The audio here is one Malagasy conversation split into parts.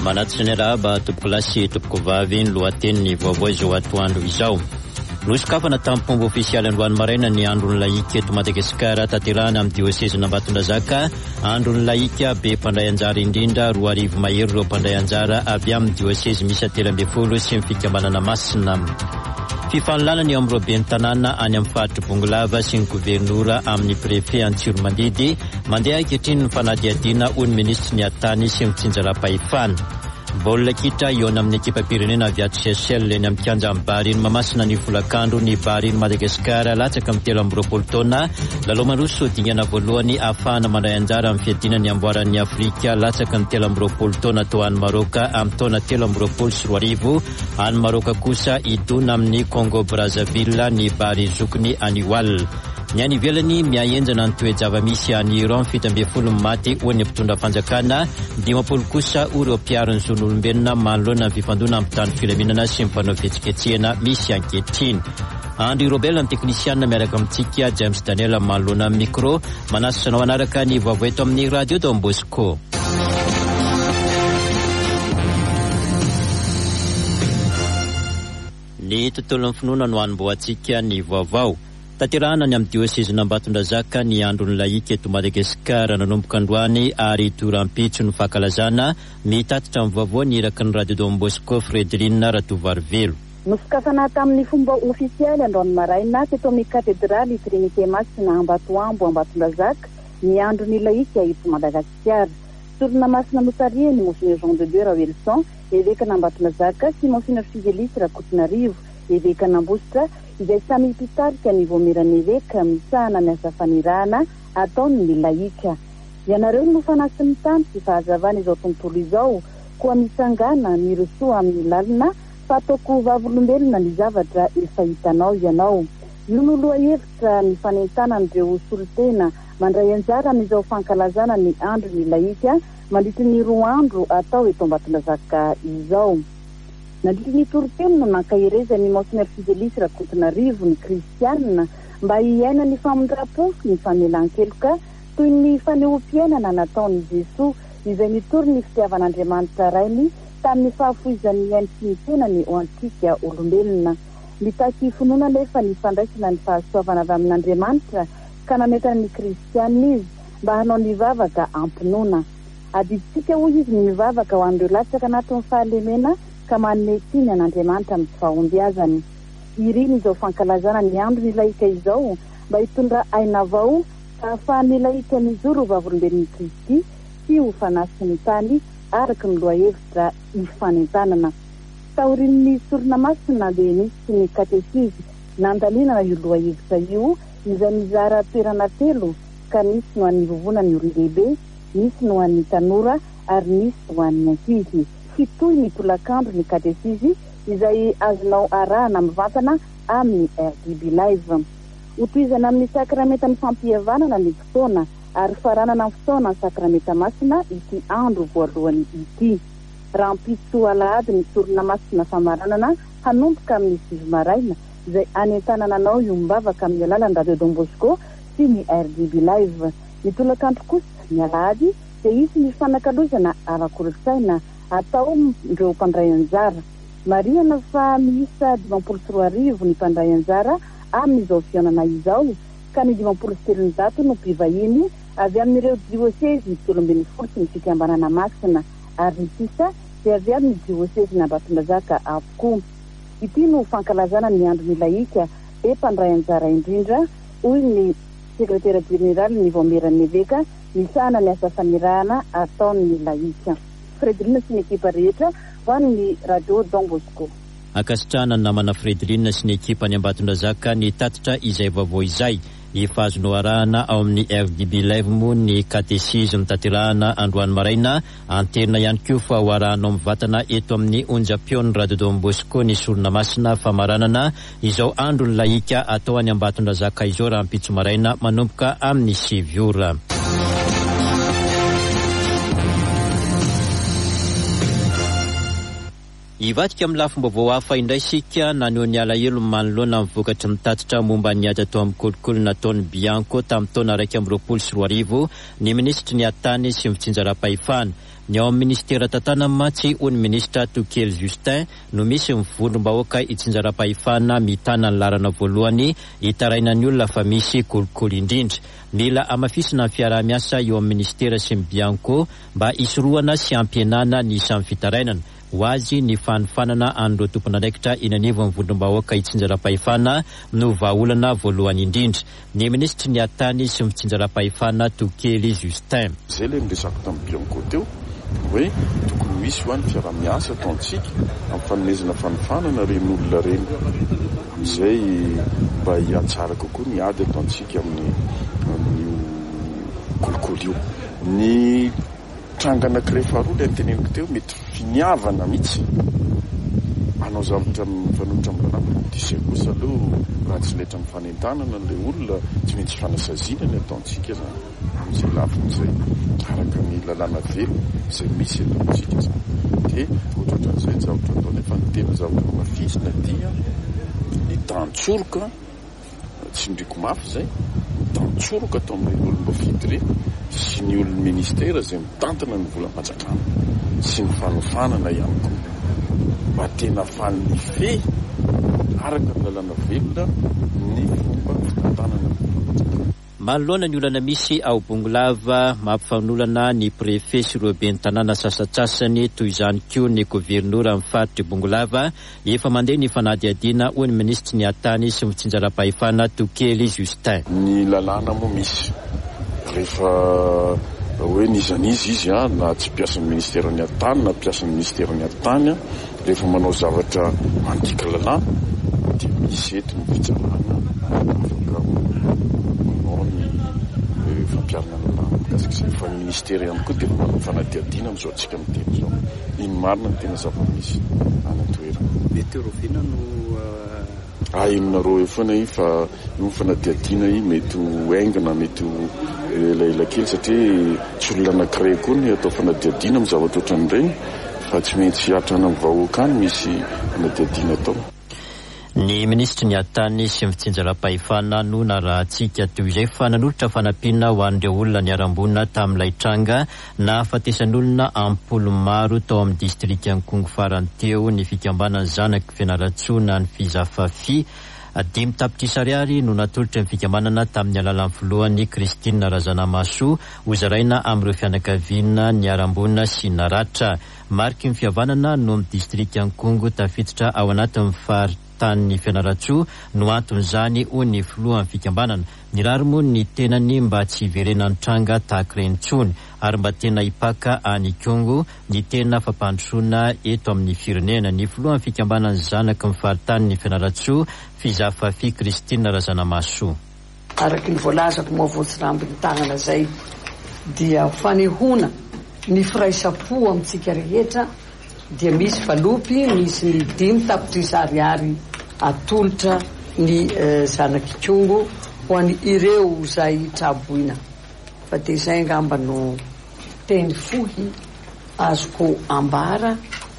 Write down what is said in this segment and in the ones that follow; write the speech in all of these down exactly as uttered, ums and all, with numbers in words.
Manatsy ny araba tompoko lasy tompoko vavy ny lohateny vaovao izao atoandro izao. Nosokafana tamin'ny pomba ofisialy androany maraina ny andron'ny laika eto Madagasikara tanterahana amin'ny diocèse Ambatondrazaka. Andron'ny laika be mpandray anjara indrindra roa arivo mahery ireo mpandray anjara avy amin'ny diocèse misy telo ambin'ny folo sy ny fikambanana Masina. Fifanilana eo amin'ny roaben'ny tanàna any amin'ny faritry Bongolava sy ny gouvernoura amin'ny préfet Antsiromandidy mandeha ankehitriny ny fanadihadiana ho ny ministry ny Atany sy ny Tsinjaram-pahefana. Baolina kitra iona amin'ny ekipa pirenena avy ato Seychelles eny amin'ny kianja amin'ny Bahary Mamasina ny volakandro ny Bahary Madagasikara latsaka amin'ny telo amby roapolo taona. Lalao Rosso dingana voalohany ahafahana mandray anjara amin'ny fiadiana ny amboaran'ny Afrika latsaka ny telo amby roapolo taona tao any Maroka amin'ny taona telo amby roapolo sy roa arivo. Any Maroka kosa idona amin'ny Congo Brazzaville ny Bahary zokiny Aniwal. Ny any ivelany miahenjana ny toe-java-misy any Iran fito ambin'ny folo maty ho ny mpitondra fanjakana, dimampolo kosa ireo mpiaro ny zon'olombelona manoloana ny fifandona amin'ny tany filaminana sy mpanao fihetsiketsehana misy ankehitriny. Andry Robel amin'ny teknisianina miaraka amintsika James Daniel manoloana amin'ny micro, manasanao anaraka ny vaovao eto amin'ny radio Don Bosco. Ny tontolon'ny finoana no anomboantsika ny vaovao. Tanterahana ny amin'ny diocèse Ambatondrazaka ny andron'ny laika eto Madagasikara nanomboka androany ary toram-pitso ny fankalazana. Mitatitra amin'ny vaovao ny iraky ny radio Don Bosco Fredrina Ratovarivelo. Nosokafana tamin'ny fomba ofisialy androany maraina teto amin'ny katedraly Trinité Masina Ambatoambo Ambatondrazaka ny andron'ny laika eto Madagasikara. Sorona Masina Mosaria ny Monseigneur Jean de Dieu Wilson evekana Ambatondrazaka sy Monseigneur Fidelis Rakotonarivo evekana Ambositra izay samy mpitarika ny voamirany eveka misahana ny asa fanirahana ataon'ny laika. Ianareo no fanasy ny tany sy fahazavana izao tontolo izao koa misangana ny rosoa amin'ny lalina fa ataoko vavolombelona ny zavatra efa hitanao ianao. Io no loha hevitra ny fanentana n'ireo solitena mandray anjara amin'izao fankalazana ny andro ny laika mandritry ny roa andro atao eto Ambatondrazaka izao. Nandritry ny toriteny no nankahireza ny Monseigneur Fidelis Rakotonarivo ny kristianina mba hiaina ny famondrapo ny famelan-keloka toy ny fanehoam-piainana nataon'i Jesoa izay nitory ny fitiavan'Andriamanitra rainy tamin'ny fahafoizan'ny ainy sy ny tenany ho antsika olombelona. Mitaky finoana nefa ny fandraisana ny fahasoavana avy amin'Andriamanitra ka nametana ny kristianina izy mba hanao ny vavaka ampinoana. Adiditsika hoy izy ny mivavaka ho an'ireo latsaka anatin'ny fahalemena ka manome tiny an'Andriamanitra amin'ny fahombiazany. Iriny izao fankalazana ny andro ny laika izao mba hitondra aina vao ka ahafahan'ny laika mijoro ho vavolombelon'ny Kristy sy ho fanasy ny tany araka ny loha hevitra hifanentanana. Taorin'ny sorona masina dia nisy ny katesisy nandalinana io loha hevitra io izay mizara toerana telo ka nisy no an'ny vovonan'ny olon-dehibe, nisy no an'ny tanora ary nisy no an'ny ankizy. Fitoy ny tolakandro ny katesisy izay azonao arahana mivantana amin'ny R D B Live. Hotoizana amin'ny sakramenta ny fampihavanana ny fotoana ary faranana ny fotoana ny sakramenta masina ity andro voalohany ity. Raha mpitso alahady ny sorona masina famaranana hanomboka amin'ny sivy maraina izay anentanana anao io mibavaka amin'ny alalan'ny radio Don Bosco sy ny R D B Live. Ny tolakandro kosa ny alahady dia isy ny fanakalozana ara-kolontsaina atao ireo mpandray anjara. Mariana fa miisa dimampolo sy roa arivo ny mpandray anjara amin'izao fihaonana izao ka ny dimampolo sy telonjato no mpivahiny avy amin'ireo diocèse telo ambin'ny folo sy ny fikambanana Masina ary ny sisa dia avy amin'ny diocèse na Ambatondrazaka avokoa. Ity no fankalazana ny andro ny laika be mpandray anjara indrindra hoy ny sekretera jeneraly ny voameran'ny eveka misahana ny asa fanirahana ataon'ny laika. Fredrina sy ny ekipa rehetra ho an'ny radio Don Bosco. Akasitrana ny namana Fredrina sy ny ekipa ny Ambatondrazaka ny tatitra izay vaovao izay. Efa azonao arahana ao amin'ny R D B Live moa ny katesisme tanterahana androany maraina. Anterina ihany koa fa ho arahanao mivantana eto amin'ny onjam-peon'ny radio Don Bosco ny sorona masina famaranana izao andro ny laika atao any Ambatondrazaka izao raha mpitso maraina manomboka amin'ny sivy ora. Ivadika amin'ny lafomba vao hafa indray sika naneho ny alahelo manoloana amin'ny vokatry mitatitra momba ny ady atao amin'ny kolokolo nataon'ny Bianco tamin'ny taona iraika amby roapolo sy roa arivo ny ministry ny atany sy fitsinjaram-pahefana. Ny ao amin'ny ministera tatana matsy ho ny ministra Tokely Justin no misy mivondrom-bahoaka itsinjaram-pahefana mitana ny larana voalohany hitaraina ny olona fa misy kolokolo indrindra. Mila amafisina ny fiaraha-miasa eo amin'ny ministera sy ny Bianco mba isorohana sy ampienana ny isan'ny fitarainana. Ho azy ny fanofanana an'ireo tompon'andraikitra inanivo mivondrom-bahoaka itsinjaram-pahefana no vahaolana voalohany indrindra. Ny ministry ny atany sy fitsinjaram-pahefana Tokely Justin. Zay le miresaka tamin'ny Bianco teo hoe tokony misy ho an'ny fiaraha-miasa ataontsika amin'ny fanomezana fanofanana reny olona reny amizay mba hiatsara kokoa ny ady ataontsika amin'ny amin'io kolokolo io. Ny tranga anankiray faharoa le teneniko teo mety finiavana mihitsy anao zavatra mifanohitra amin'ny lalàna disy kosa aloha raha tsy letra ny fanentanana le olona tsy maintsy fanasaziana ny ataontsika zany amin'izay lafin'izay araka ny lalàna velo izay misy ataontsika zany dia ohatrohatran'izay ny zavatra atao nefa ny tena zavatra mafisina dia ny tantsoroka tsy ndriko mafy zay ny tantsoroka atao amin'ireny olom-bafidy ireny sy ny olon'ny ministera izay mitantana ny volam-panjakana sy ny fanofanana ihany koa mba tena faly fe araka ny lalàna velona ny fomba fitantanana ny volam-panjakana. Manoloana ny olana misy ao Bongolava mampifanolana ny prefet sy ireo ben'ny tanàna sasatsasany toy izany koa ny gobernora amin'ny faritry Bongolava efa mandeha ny fanadihadiana ho ny ministry ny atany sy fitsinjaram-pahefana Tokely Justin. Ny lalàna moa misy rehefa hoe nizanizy izy a na tsy piasan'ny ministera ny atany na piasan'ny ministera ny atany rehefa manao zavatra mandika lalàna dia misy eto ny fitsarana afaka manao ny fampiarana lalàna mikasika fa ny ministera ihany koa dia manao fanadihadiana amin'izao antsika miteny zao iny marina ny tena zava-misy anatoerana. Mety rofina no ainareo eo foana i fa io fanadihadiana i mety ho aingana mety ho elaela kely satria tsy olona anankiray koa ny atao fanadihadiana amin'ny zavatra ohatran'ireny fa tsy maintsy hatrana amin'ny vahoaka any misy fanadihadiana atao. Ny ministry ny atany sy ny fitsinjaram-pahefana no narahantsika toy izay fa nanolotra fanampiana ho an'ireo olona niarambonina tamin'ilay tranga na fatesan'olona ampolo maro tao amin'ny distrika Ankongo farany teo ny fikambanany zanaky Fianaratsoa ny Fizafafi. Dimy tapitrisa ariary no natolotra ny fikambanana tamin'ny alalan'ny voalohany Christine Razanamaso ho zaraina amin'ireo fianakaviana niarambonina sy naratra. Mariky ny fihavanana no amin'ny distrika Ankongo tafiditra ao anatin'ny fary tany Fianaratsoa no anton'izany ho ny filohan'ny fikambanana. Ny rary moa ny tenany mba tsy hiverenany tranga tahaka ireny intsony ary mba tena hipaka any Kongo ny tena fampandrosoana eto amin'ny firenena. Ny filohan'ny fikambanany zanaky ny faritany Fianaratsoa Fizafafi Christine Razanamaso. Araky ny voalazako moa voatsirambiny tagnana zay dia fanehona ny firaisapo amintsika rehetra dia misy valopy misy ny dimy tapitrisa ariary atolotra ny uh, zanaky Kongo ho any ireo zay traboina fa dia zay ngamba no teny fohy azoko ambara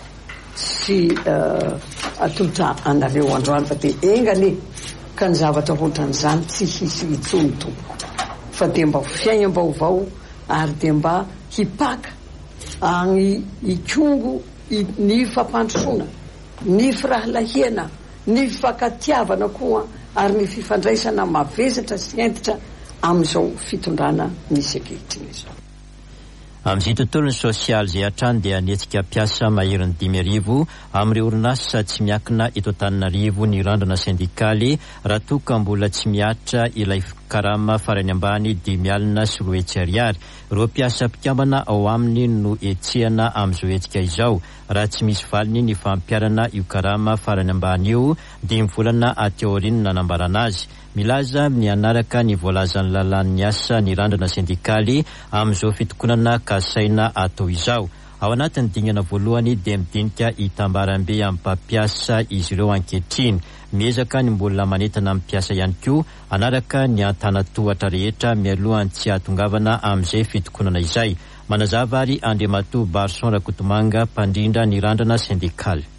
sy uh, atolotra anareo androany fa dia engane ka ny zavatra ohatran'izany tsy hisy itsony tompo fa dia mba fiaina mbaovao ary dia mba hipaka agny i Kongo ny fampandrosoana ny firahalahiana ny fakatiavana koa ary ny fifandraisana mavezatra sy entitra amin'izao fitondrana misy ankehitriny izao. Amin'izay tontolony sosialy izay hatrany dia nietsika piasa maherin'ny dimy arivo amin'ireo orinasa tsy miankina eto Antananarivo ny randrana sindikaly raha toa ka mbola tsy miatra ilay karama farany ambany dimy alina sy roa hetsy ariary. Ireo mpiasa mpikambana ao aminy no etsehana amin'izao hetsika izao raha tsy misy valiny ny fampiarana io karama farany ambany io dimy volana aty aoriany nanambarana azy. Milaza ny anaraka ny voalazan'ny lalan'ny asa ny randrana sindikaly amin'izao fitokonana kasaina atao izao. Ao anatin'ny dingana voalohany dia midinika hitambaram-be amin'ny mpampiasa izy ireo ankehitriny. Miezaka ny mbola manentana amin'ny mpiasa ihany koa anaraka ny antanatohatra rehetra mialohan'ny tsy hatongavana amin'izay fitokonana izay. Manazava ary Andriamatoa Barson Rakotomanga mpandrindra ny randrana sindikaly.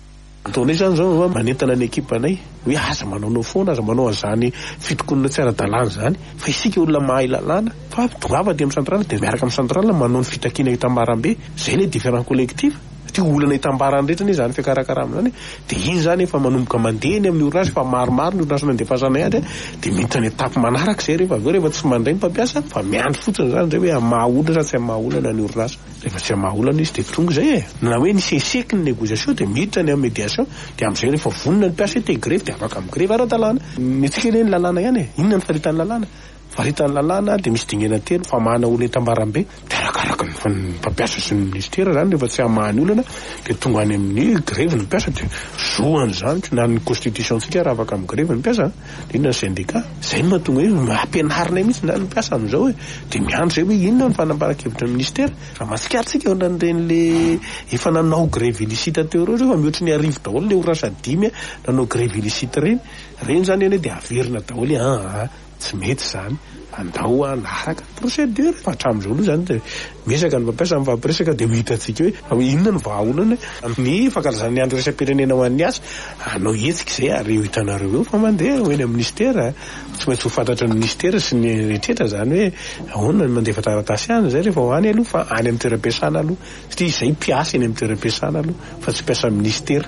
ataonay zany zao manentana ny ekipanay hoe aza manaonao foana aza manao an'izany fitokonana tsy ara-dalàna zany fa isika olona mahay lalàna fa tongava dia amin'ny centrale dia miaraka amin'ny centrale manao ny fitakiana hitambaram-be zay le différent collectif ty olana hitambarany rehetra ny zany fikarakarana zany dia iny zany efa manomboka mandeha ny amin'ny orinasa fa maromaro ny orinasa nandefasana ihany dia miditra ny etapy manaraka izay rehefa aveo rehefa tsy mandray ny mpampiasa fa miandry fotsiny zany zay hoe amaha-olana sa tsy amaha-olana ny orinasa rehefa tsy amaha-olana izy dia tonga zay e na hoe niseseky ny négociation dia miditra ny amin'ny médiation dia amin'izay rehefa vonona ny mpiasa te grève dia afaka amin'ny grève ara-dalàna ny tsika ile ny lalàna ihany e inona ny faritan'ny lalàna faritan'ny lalàna dia misy dingena telo famahana olona hitambaram-be dia arakaraka ny mpampiasa sy ny ministera zany rehefa tsy amahany olana dia tonga any amin'ny grève ny mpiasa dia zoany zany na ny constitution-tsika raha afaka amin'ny grève ny mpiasa dia inona ny syndicat zay no mahatonga hoe ampianarinay mihitsy na ny mpiasa amin'izao hoe dia miandry zay hoe inona ny fanambaran-kevitra ny ministera raha mahatsikaritsika eo nan'ireny efa nanao grève illicite teo reo fa mihoatra ny arivo daholo le orinasa dimy nanao grève illicite reny reny zany eny dia averina daholo a tsy mety zany andao anaraka procédure fa hatramin'izao aloha zany dia mesaka ny mampiasa amin'ny fampiresaka dia mihitatsika hoe inona ny vahaolana ny fankalazan'ny andro resam-pirenena ho an'ny asa anao hetsika izay ary eo hitanareo eo fa mandeha ho eny amin'ny ministera tsy maintsy ho fantatra ny ministera sy ny rehetrehtra zany hoe ahoana ny mandefa taratasy any zay rehefa ho any aloha fa any amin'ny toeram-piasana aloha satria izay mpiasa eny amin'ny toeram-piasana aloha fa tsy mpiasa ministera.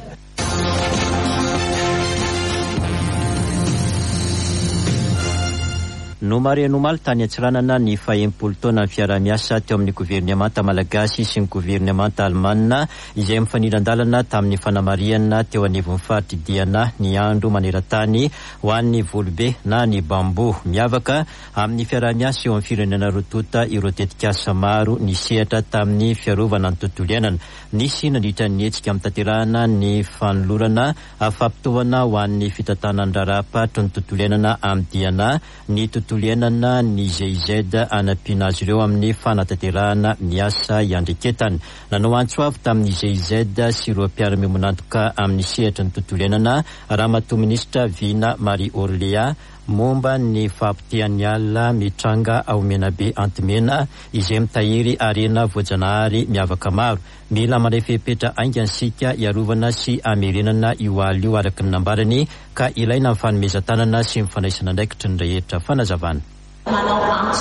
no mare nomaly tany atsiranana ny faha-enimpolo taona ny fiara-miasa teo amin'ny gouvernemanta malagasy sy ny gouvernemanta alemanina izay mifanindran-dalana tamin'ny fanamariana teo anivon'ny fahatidiana ny andro maneran-tany ho an'ny volobe na ny bambo miavaka amin'ny fiara-miasa eo amin'ny firenena rotota ireo tetikasa maro ny sehatra tamin'ny fiarovana ny tontolo iainana nisy nandritra ny hetsika amin'ny tanterahana ny fanolorana fampitohana ho an'ny fitantanandrarapatro ny tontolo iainana amin'ny diana ny tontolo iainana ny G I Z anampiana azy ireo amin'ny fanatanterahana miasa iandreketany nanao antsoavy tamin'ny G I Z sy ireo mpiara-miomonantoka amin'ny sehatra ny tontolo iainana ramatoa minisitra Vina Marie Orléa momba ny fampitehan'ny alina mitranga ao Menabe Antimena izay mitahiry arena voajanahary miavaka maro mila mandray fepetra aingansika iarovana sy amerenana io aly io araka ny nambarany ka ilaina amin'ny fanomezan-tanana sy mifanaisana andraikitry ny rehetra fanazavana. Manao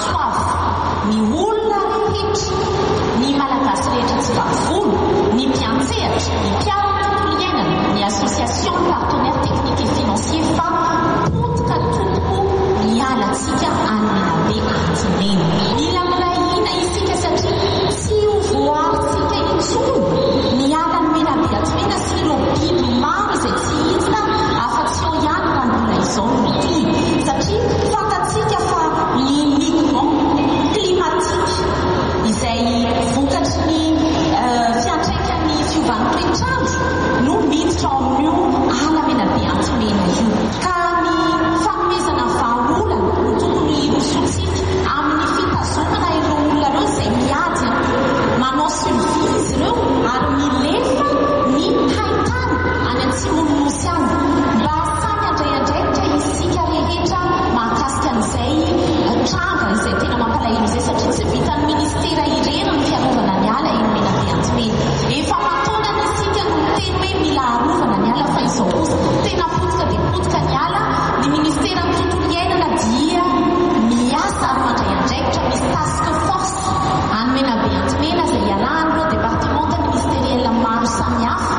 antsoavy ny olona rehetra ny malagasy rehetra tsy vavolo ny mpiantsehatra ny mpiaro tontolo iainana ny association partenaire technique et financier fa potika tompo mialatsika any Menabe Antimena mila milahina isika satria tsy ho voarintsika intsony ny ala ny Menabe Antimena sy ireo biby maro izay tsy hita afa-tsy eo ihany raha mbola izao no ity satria fantatsika fa ny micron climatique izay vokatry ny fiantraikan'ny fiovan'ny toetrandro no miditra ao amin'io ala Menabe Antimena io ka ny fanomezana vahaolana no tokony hosotsika amin'ny fitazomana ireo olona ireo izay miady manao survie izy ireo ary milefa ny haitany any antsimon'nosy any mba samy andray-andraikitra isika rehetra mahakasika an'izay tranga izay tena mampalahelo izay satria tsy vitan'ny ministera ireny ny fiarovana ny ala eny Menabe Antimena efa matonany isika no teny hoe mila arovana ny ala fa izao kosa tena potika dia potika ny ala ny ministera ny tontolo iainana dia miasa ary mandray-andraikitra misy task force any Menabe Antimena izay ialahan'ireo départementa ministériel maro samihafa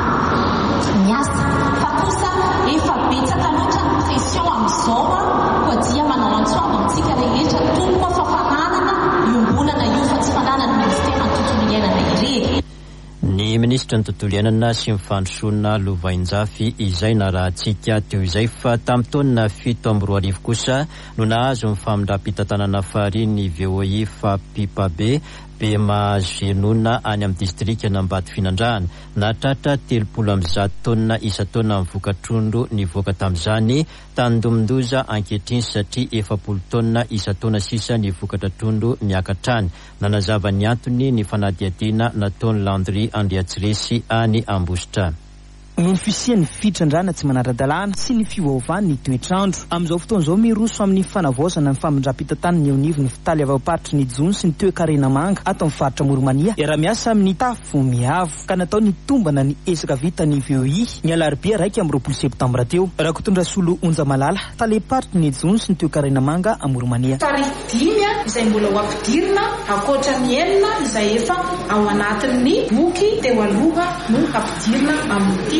miasa fa kosa efa betsaka loatra ny pression amin'izao a koa dia manao antsoavy amintsika rehetra tompo fa fananana iombonana io fa tsy fananana ny ministera ny tontolo iainana ireny. Ny ministra ny tontolo iainana sy mifandrosoana Lovainjafy izay narahantsika teo izay fa tamin'ny taona fito amby roa arivo kosa no nahazo ny famindram-pitantanana fahary ny V O I fa Pipabe be mazenona any amin'ny distrika n'Ambatoa Finandrahana nahatratra telopolo amby zato taona isa-taona amin'ny vokatrondro nivoaka tamin'izany tandomon-doza ankehitriny satria efapolo taona isa-taona sisa nivokatra trondro miakatrany nanazava ny antony ny fanadihadiana nataon'ny Landry Andriatsiresy any Ambositra. noho ny fisian'ny fitrandrana tsy manara-dalàna sy ny fiovaovan'ny toetrandro. Amin'izao fotoan'izao miroso amin'ny fanavaozana ny famindram-pitatany ny onivo ny fitaly avy aparitry ny jony sy ny toe-karena manga ato amin'ny faritra Moromania iara-miasa amin'ny tafo miavo ka natao ny tombana ny esaka vitany V O I ny alarobia raika amby roapolo septambra teo. Rakotondra solo onja malala tale aparitry ny jony sy ny toe-karena manga a Moromania. Tarify dimy izay mbola ho ampidirina ankoatra ny enina izay efa ao anatin'ny boky teo aloha no ampidirina amin'ity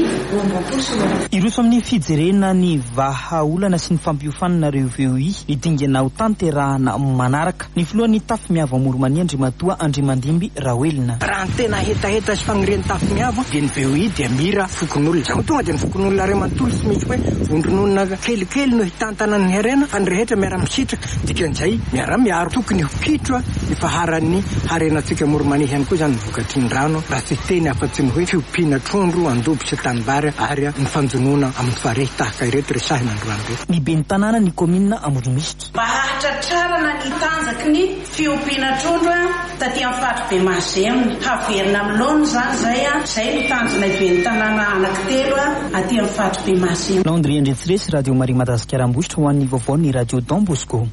iroso amin'ny fijerena ny vahaolana sy ny fampiofananareo V O I ny dingana ho tanterahana manaraka ny filohan'ny tafo miavo Moromania Andrimatoa Andrimandimby Rahoelina. Raha ny tena hetaheta sy fagnirian'ny tafo miavo dia ny V O I dia mira fokon'olona zao tonga dia ny fokon'olona ray manontolo sy misy hoe vondron'olona kelikely no hitantana ny harena fa ny rehetra miara misitraka dikan'izay miara miaro tokony ho kitro ny faharan'ny harenantsika Moromania ihany koa izany ny vokatry ny rano raha tsy teny afa-tsy ny hoe fiompiana trondro andobo sy tanibary ary ny fanjonoana amin'ny farehy tahaka ireto resahina androany reto. Ny ben'ny tanàna ny komina Amoron'Isitra. Mahatratrarana ny tanjaky ny fiompiana trondro taty amin'ny faritra Bemasemina haverina amin'ny laona zany zay zay ny tanjona ben'ny tanàna anankitelo aty amin'ny faritra Bemasemina. Landry Andretsiretsy Radio Maria Madagasikara Ambositra ho an'ny vaovao ny Radio Don Bosco.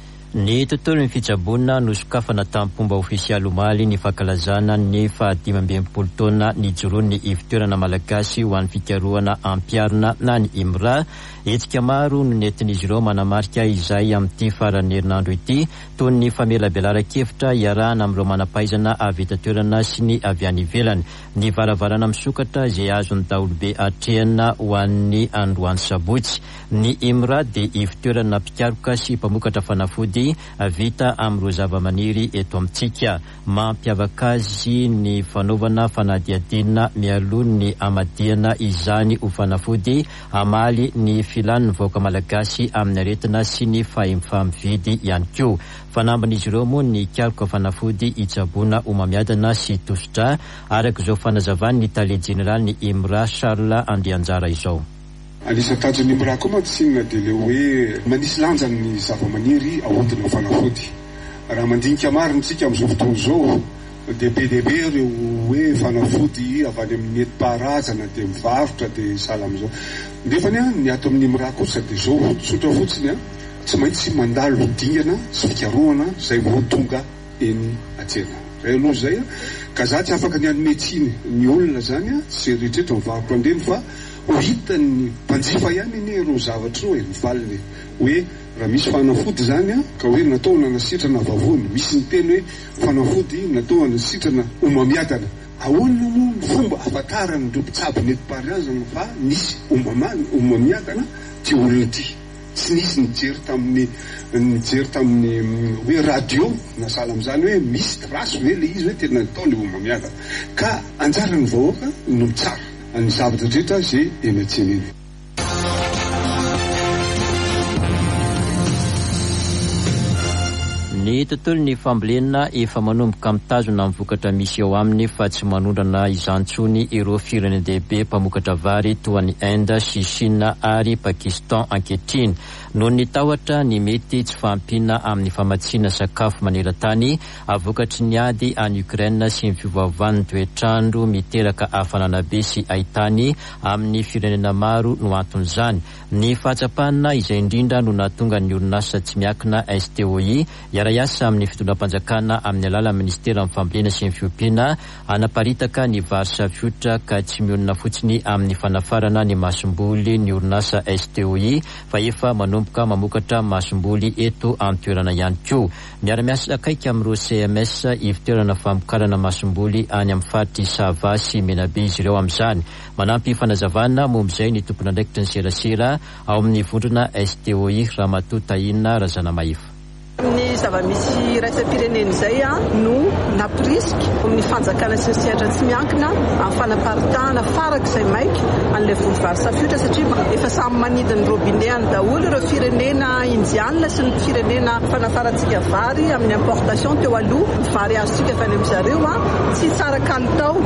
Ny tontolon'ny fitsaboana nosokafana tamin'ny ofisialy omaly ny fankalazana ny fahadimy amby enimpolo taona ny joroan'ny ivitoerana malagasy ho an'ny fikarohana ampiarina na ny IMRA. Hetsika maro no nentin'izy ireo manamarika izay amin'ity faran'ny herinandro ity toy ny famelabelara-kevitra iarahana amin'ireo manampahaizana avy eto toerana sy ny avy any ivelany. Ny varavarana misokatra izay azon'ny daholobe atrehana ho an'ny androany sabotsy. Ny IMRA dia ivitoerana mpikaroka sy mpamokatra fanafody vita amin'ireo zava-maniry eto amintsika. Mampiavaka azy ny fanaovana fanadihadina mialoha ny amadiana izany ho fanafody amaly ny filan'ny vahoaka malagasy amin'ny aretina sy ny fahimividy ihany koa. Fanamban'izy ireo moa ny karoka fanafody itsaboana ho mamiadana sy tositra araka izao fanazavany ny tale jeneraly ny IMRA Charles Andrianjara izao. Alisa tajony IMRA koa matsinina dia le hoe manisy lanja ny zava-maniry ahodina fanafody. Raha mandinika marina tsika amin'izao fotoana izao dia be dia be ireo hoe fanafody avy any amin'ny enti-paharazana dia mivarotra dia sahala amin'izao. Nefany ny ato amin'ny IMRA kosa dia izao tsotra fotsiny a tsy maintsy mandalo dingana sy fikarohana izay vao tonga eny atsena. Zay aloha zay a ka za tsy afaka ny anometsiny ny olona zany a sy rehetrarehetra mivarotra andreny fa ho hitan'ny mpanjifa ihany iny ireo zavatra hoe mivaliny hoe raha misy fanafody zany a ka hoe natao nanasitrana vavony misy ny teny hoe fanafody natao nanasitrana omamiadana. Ahoana moa ny fomba afatarany ireo mpitsabo ny enti-paharazana fa nisy omamiadana ty olona ty. Tsy nisy nijery tamin'ny nijery tamin'ny hoe radio na sahala amin'izany hoe misy trasy hoe le izy hoe tena natao le omamiadana. Ka anjaran'ny vahoaka no mitsara ny zavatra rehetra zay eny an-tsena eny. Ny tontolon'ny fambolena efa manomboka mitazona amin'ny vokatra misy eo aminy fa tsy manondrana izantsony ireo firenendehibe mpamokatra vary toa ny Inde sy Chine ary Pakistan ankehitriny. Noho ny tahotra ny mety tsy fahampiana amin'ny famatsiana sakafo maneran-tany avokatry ny ady any Ukraine sy ny fiovaovan'ny toetrandro miteraka hafanana be sy ahitany amin'ny firenena maro no anton'izany. Ny fahatsapana izay indrindra no nahatonga ny orinasa tsy miakina S T O I iara-iasa amin'ny fitondram-panjakana amin'ny alalan'ny ministera amin'ny fambolena sy ny fiompiana anaparitaka ny vary saviotra ka tsy mionona fotsiny amin'ny fanafarana ny masomboly ny orinasa S T O I fa efa manomboka mamokatra masomboly eto amin'ny toerana ihany koa. Miara-miasa akaiky amin'ireo C M S ivitoerana famokarana masomboly any amin'ny faritry Sava sy Menabe izy ireo amin'izany. Manampy fanazavana momb'izay ny tompon'andraikitry ny serasera ao amin'ny vondrona S T O I Ramatoa Tahina Razana Maifa. Ny zava-misy raisam-pirenena izay a no napirisika amin'ny fanjakana sy ny sehatra tsy miankina amin'ny fanaparitahana farak'izay maika an'ilay voly-vary saviotra satria efa samy manidiny robinet daholo ireo firenena indiana sy ny firenena fanafarantsika vary amin'ny importation teo aloha ny vary azontsika avy any amin'ny zareo a tsy tsara kalitao noho ny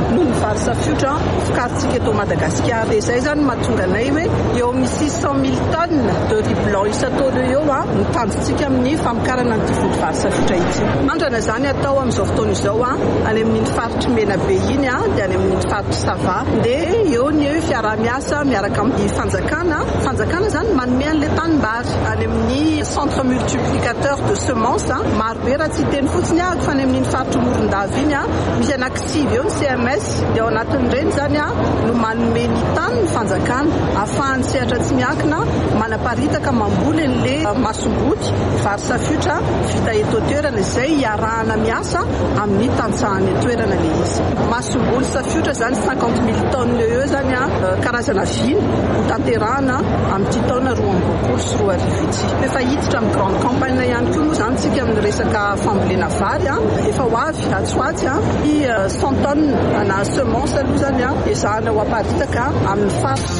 vary safiotra fikarotsika eto Madagasikara. Izay zany mahatonga anay hoe eo amin'ny six cent mille tonnes de riz blanc isan-taona eo a ny tanjontsika amin'ny famokarana an'ity vody vary safiotra ity. Andrana zany atao amin'izao fotoana izao a any amin'iny faritra mena be iny a dia any amin'iny faritra sava dia eo ny fiaraha-miasa miaraka amin'ny fanjakana fanjakana zany manome an'ilay tanimbary any amin'ny centre multiplicateur de semences a maro be raha tsy teny fotsiny a fa any amin'iny faritra Morondava iny a misy anankisivy eo ny C M S dia ao anatin'ireny zany a no manome ny tany ny fanjakana ahafahany sehatra tsy miankina manaparitaka mamboly an'ilay masomboty vary safiotra vita eto toerana izay iarahana miasa amin'ny tantsahany toerana le izy. Masomboly safiotra zany cinquante mille tonnes eo zany a karazana viny tanterahana amin'ity taona roa amby roapolo sy roa arivo ity. Efa hiditra amin'ny grande campagne ihany koa moa zany tsika amin'ny resaka fambolena vary a efa ho avy atsoatsy a i cent tonnes na semence aloha zany a ezahana ho aparitaka amin'ny faritra.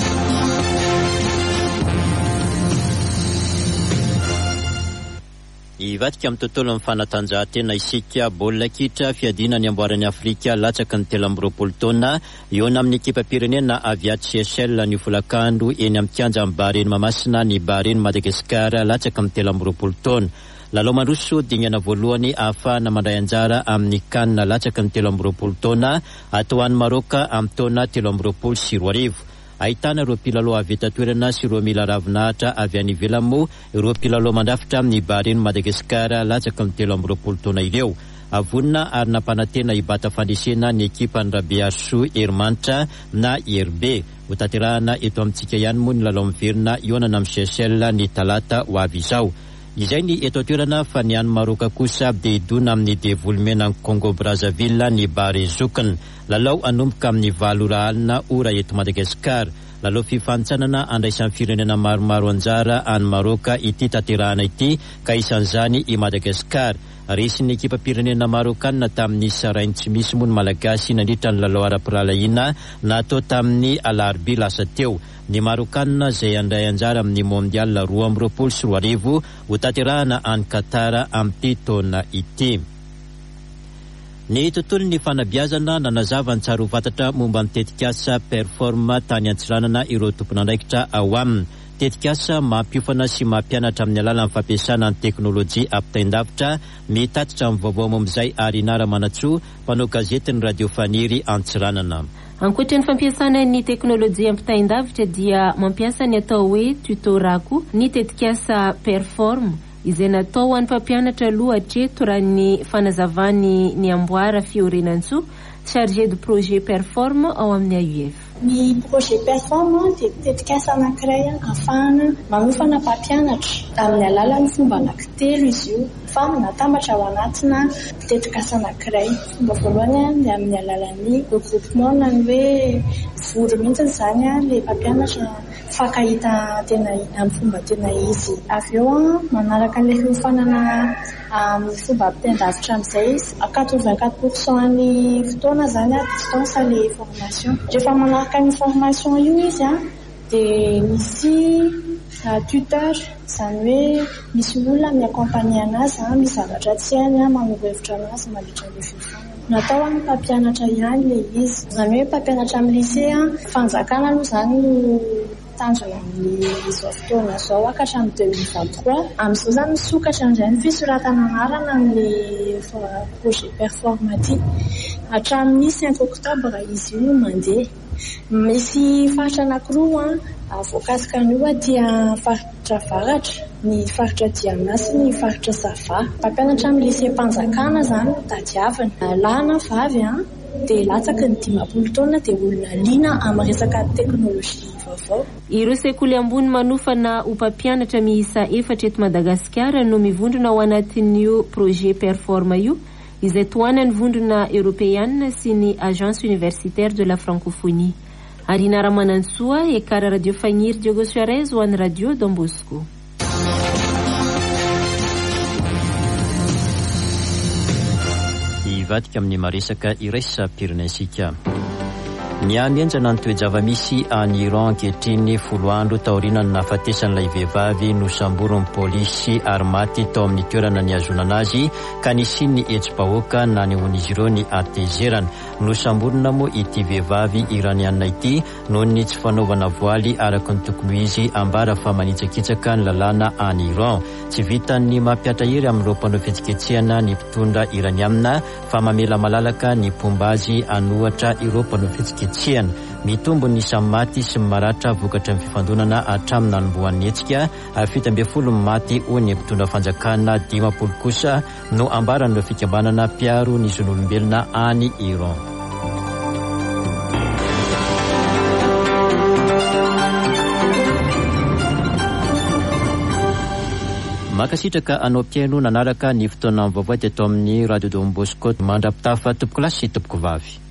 Ivadika amin'ny tontolo amin'ny fanatanjahantena isika baolina kitra fiadina ny amboaran'ny Afrika latsaka ny telo amby roapolo taona eo amin'ny ekipam-pirenena aviaty Seychelles ny volakandro eny amin'ny kianja amin'ny Bahrain Mahamasina ny Bahrain Madagascar latsaka amin'ny telo amby roapolo taona. Lalao mandroso dingana voalohany ahafahana mandray anjara amin'ny CAN latsaka ny telo amby roapolo taona atao an'ny Maroka amin'ny taona telo amby roapolo sy roa arivo. Ahitana ireo mpilalao avy eto an-toerana sy ireo mila ravinahitra avy any ivelany moa ireo mpilalao mandrafitra amin'ny Bahrain Madagascar latsaka amin'ny telo amby roapolo taona ireo. Avonina ary nampanantena hibata fandresena ny ekipany Rabe Arso Hermantra na R B ho tanterahana eto amintsika ihany moa ny lalao miverina ionana amin'ny Seychelles ny talata ho avy izao. Izay ny eto an-toerana fa ny any Maroka kosa dia idona amin'ny devolomena ny Congo Brazzaville ny Barezokana. Lalao anomboka amin'ny valo ora alina ora eto Madagasikara. Lalao fifanitsanana andraisan'ny firenena maromaro anjara any Maroka ity tanterahana ity ka isan'izany i Madagasikara. Resy ny ekipam-pirenena Marokana tamin'ny sarainy tsy misy moa ny Malagasy nandritra ny lalao ara-piralahiana natao tamin'ny alarobia lasa teo. Ny Marokana izay andray anjara amin'ny mondial roa amby roapolo sy roa arivo ho tanterahana any Qatar amin'ity taona ity. Ny tontolo ny fanabeazana nanazava ny tsara ho fantatra momba ny tetikasa performa tany Antsiranana ireo tompon'andraikitra ao aminy. Tetikasa mampiofana sy mampianatra amin'ny alalan'ny fampiasana ny teknôlôjia ampitaindavitra mitatitra amin'ny vaovao mombaizay ary Nara Manatsoa mpanao gazety ny radio Faniry Antsiranana. Ankoatran'ny fampiasana ny teknôlôjia ampitaindavitra dia mampiasa ny atao hoe tutorako ny tetikasa perform izay natao ho an'ny mpampianatra aloha hatreto raha ny fanazavany ny amboara Fiorenantsoa chargé de projet perform ao amin'ny A U F. Ny projet perform dia tetikasa anankiray ahafahana manofana mpampianatra amin'ny alalan'ny fomba anankitelo izy io fa natambatra ao anatina tetikasa anankiray. Fomba voalohany dia amin'ny alalan'ny regroupement na ny hoe vory mihitsy izany ilay mpampianatra fakahita tena amin'ny fomba tena izy. Avy eo manaraka ilay fiofanana amin'ny fomba ampitaindavitra amin'izay quatre-vingt-quatre pourcent ny fotoana zany a distance les formations. Rehefa manaraka ny formation io izy a dia misy tuteur izany hoe misy olona miakompany anazy a misy zavatra tsy hainy a manoro hevitra anazy mandritra ny fiofanana. Natao amin'ny mpampianatra ihany ilay izy. Izany hoe mpampianatra amin'ny lycée a fanjakana aloha zany no tanjona amin'izao fotoana izao akatra amin'ny deux mille vingt-trois. Amin'izao zany misokatra indray ny fisoratana anarana amin'ny projet performatique. Hatramin'ny cinq octobre izy io mandeha. Misy faritra anankiroa voakasika an'io dia faritra Varatra, ny faritra Diana sy ny faritra Sava. Mpampianatra amin'ny lycée Mpanjakana zany tadiavana. Lahana vavy a dia latsaky ny dimampolo taona dia olona liana amin'ny resaka teknôlôjia vaovao. Ireo sekoly ambony manofana ho mpampianatra miisa efatra eto Madagasikara no mivondrona ao anatin'io projet performa io izay toanany vondrona européenne sy ny agence universitaire de la francophonie. Arina Ramanantsoa ekara radio Faniry Diogo Suarez ho an'ny radio Don Bosco. Ivadika amin'ny maresaka iraisa pirenensika. Miamienjana ny toe-java-misy any Iran ankehitriny folo andro taoriana ny nahafatesan'ilay vehivavy nosamborin'ny polisy ary maty tao amin'ny toerana niazonana azy ka nisy ny etsi-bahoaka na nehon'izy ireo ny atezerana. Nosamborina moa ity vehivavy iraniana ity noho ny tsy fanaovana voaly araka ny tokony izy ambara fa manitsakitsaka ny lalàna any Iran. Tsy vitan'ny mampiatra hery amin'ireo mpanao fihetsiketsehana ny mpitondra iraniana fa mamela malalaka ny pomba azy anohatra ireo mpanao fihetsiketsehana. Mitombo ny samy maty sy maratra vokatra amin'ny fifandonana hatramin'ny nanombohan'ny hetsika fito ambin'ny folo maty ho ny mpitondra fanjakana dimapolo kosa no ambaran'ireo fikambanana mpiaro ny zon'olombelona any Iran. Makasitraka anao mpiaino nanaraka ny fotoana vaovao teto amin'ny Radio Don Bosco mandrapitafa tompoko lasy sy tompoko vavy.